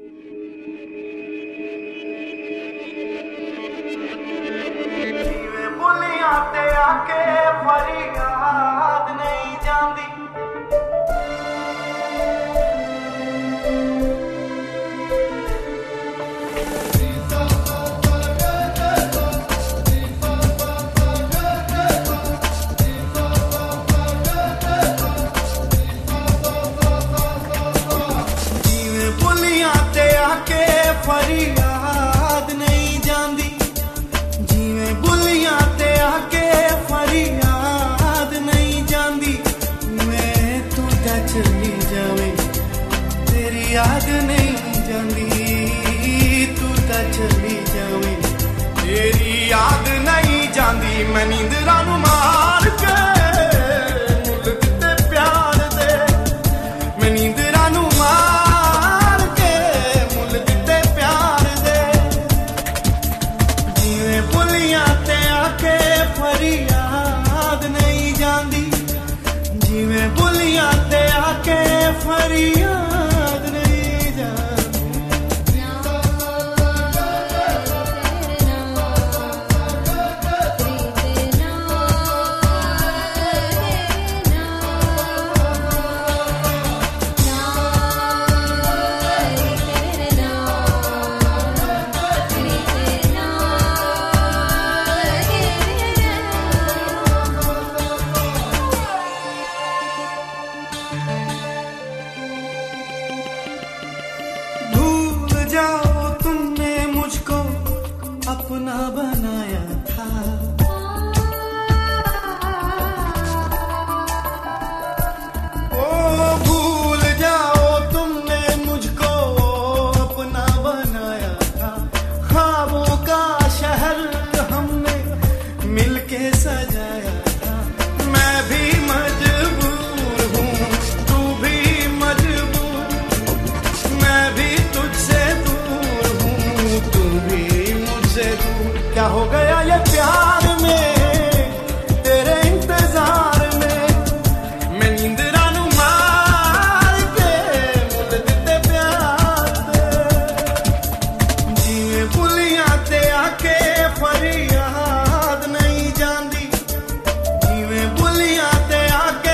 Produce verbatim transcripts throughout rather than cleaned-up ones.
बुलियां ते आके फरियाद नहीं जांदी, फरियाद नहीं जांदी, जिवें बुलियां ते आके फरियाद नहीं जांदी। मैं तू ता चली जावे तेरी याद नहीं जांदी, तू ता चली जावे तेरी याद नहीं जांदी। मैं नींदरां नूं मार के मुल दिते प्यार दे, मैं नींदरां नूं फरियाद नहीं जांदी, जिवें बुलियां ते आके फरियाद नहीं जांदी। जाओ तुमने मुझको अपना बनाया था, ओ भूल जाओ तुमने मुझको अपना बनाया था। ख्वाबों का शहर हमने मिलके सजाया था। मैं भी मजबूर हूँ, तू भी मजबूर, मैं भी तुझसे दूर हूँ, तू भी मुझसे दूर। क्या हो गया ये प्यार में तेरे इंतजार में, मैं नींदरां नूं मार के मुल दिते प्यार दे। जिवें बुलियां ते आके फरियाद नहीं जांदी, जिवें बुलियां ते आके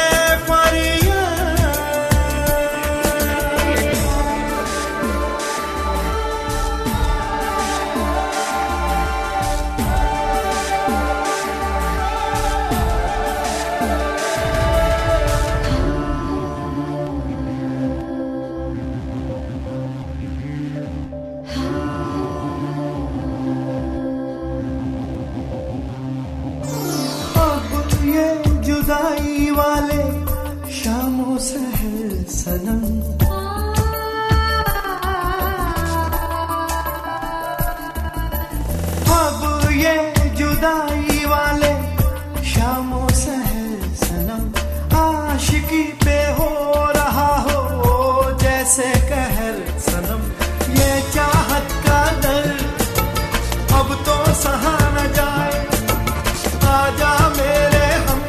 जुदाई वाले शामों सहर सनम, अब ये जुदाई वाले शामों सहर सनम। आशिकी पे हो रहा हो जैसे कहर सनम, ये चाहत का दर्द अब तो सहा न जाए। आजा मेरे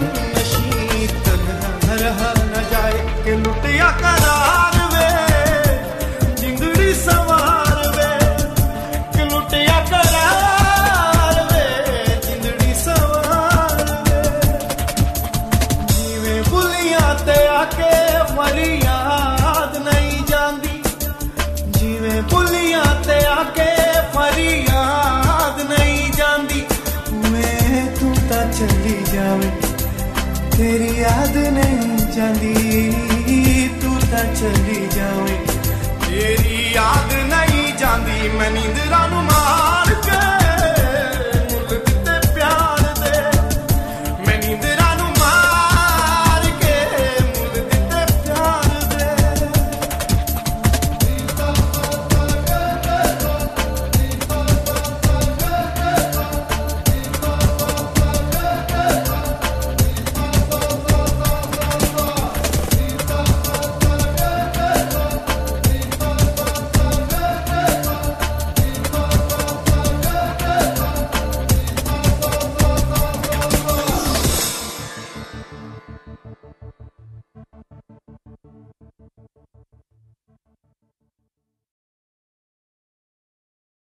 लुटिया करार वे जिंदड़ी सवार वे, कि लुटिया करार वे जिंदड़ी सवार वे। जिवें बुलियां ते आके फरियाद नहीं जांदी, जिवें बुलियां ते आके फरियाद नहीं जांदी। मैं तू ता चली जावे तेरी याद नहीं जांदी, तू ता चली जावे तेरी याद नहीं जांदी। मैं नींदरां नूं मार